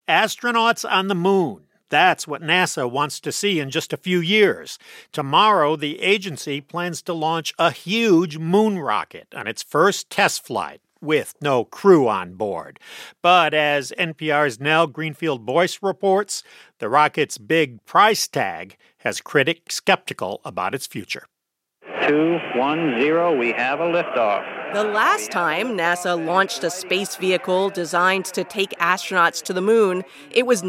Astronauts on the moon. That's what NASA wants to see in just a few years. Tomorrow, the agency plans to launch a huge moon rocket on its first test flight, with no crew on board. But as NPR's Nell Greenfield-Boyce reports, the rocket's big price tag has critics skeptical about its future. 2-1-0, we have a liftoff. The last time NASA launched a space vehicle designed to take astronauts to the moon, it was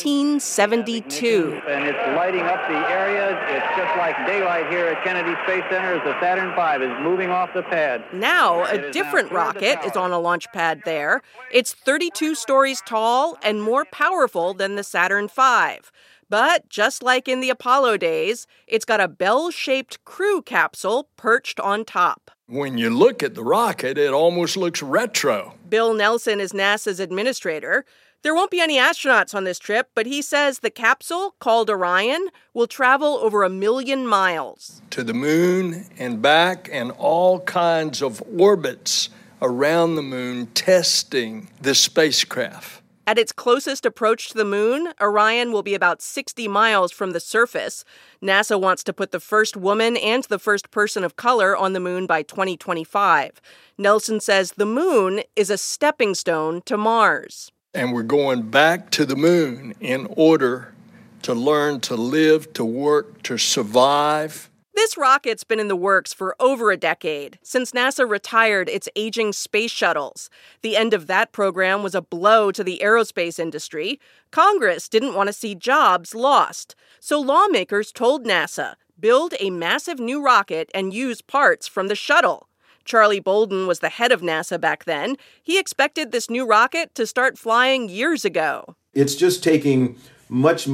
1972. And it's lighting up the areas. It's just like daylight here at Kennedy Space Center as the Saturn V is moving off the pad. Now, a different rocket is on a launch pad there. It's 32 stories tall and more powerful than the Saturn V. But just like in the Apollo days, it's got a bell-shaped crew capsule perched on top. When you look at the rocket, it almost looks retro. Bill Nelson is NASA's administrator. There won't be any astronauts on this trip, but he says the capsule, called Orion, will travel over 1 million miles. To the moon and back and all kinds of orbits around the moon testing the spacecraft. At its closest approach to the moon, Orion will be about 60 miles from the surface. NASA wants to put the first woman and the first person of color on the moon by 2025. Nelson says the moon is a stepping stone to Mars. And we're going back to the moon in order to learn to live, to work, to survive. This rocket's been in the works for over a decade, since NASA retired its aging space shuttles. The end of that program was a blow to the aerospace industry. Congress didn't want to see jobs lost. So lawmakers told NASA, build a massive new rocket and use parts from the shuttle. Charlie Bolden was the head of NASA back then. He expected this new rocket to start flying years ago. It's just taking much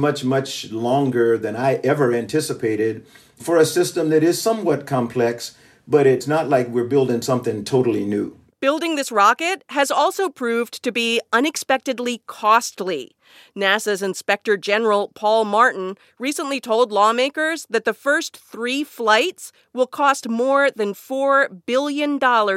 longer than I ever anticipated for a system that is somewhat complex, but it's not like we're building something totally new. Building this rocket has also proved to be unexpectedly costly. NASA's Inspector General Paul Martin recently told lawmakers that the first 3 flights will cost more than $4 billion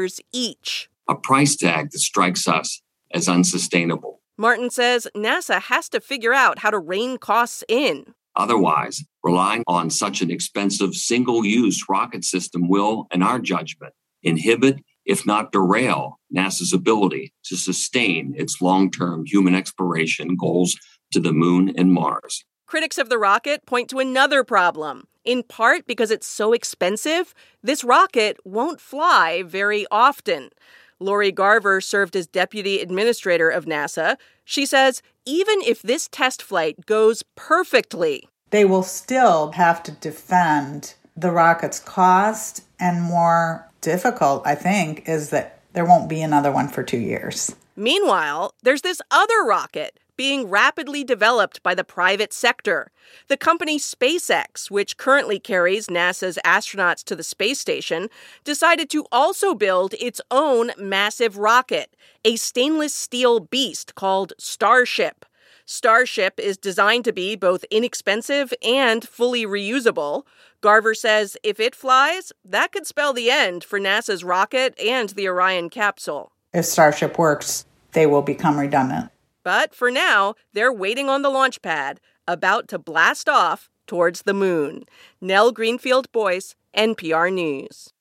each. A price tag that strikes us as unsustainable. Martin says NASA has to figure out how to rein costs in. Otherwise, relying on such an expensive single-use rocket system will, in our judgment, inhibit, if not derail, NASA's ability to sustain its long-term human exploration goals to the moon and Mars. Critics of the rocket point to another problem. In part because it's so expensive, this rocket won't fly very often. Lori Garver served as deputy administrator of NASA. She says even if this test flight goes perfectly, they will still have to defend the rocket's cost, and more difficult, I think, is that there won't be another one for 2 years. Meanwhile, there's this other rocket being rapidly developed by the private sector. The company SpaceX, which currently carries NASA's astronauts to the space station, decided to also build its own massive rocket, a stainless steel beast called Starship. Starship is designed to be both inexpensive and fully reusable. Garver says if it flies, that could spell the end for NASA's rocket and the Orion capsule. If Starship works, they will become redundant. But for now, they're waiting on the launch pad, about to blast off towards the moon. Nell Greenfield-Boyce, NPR News.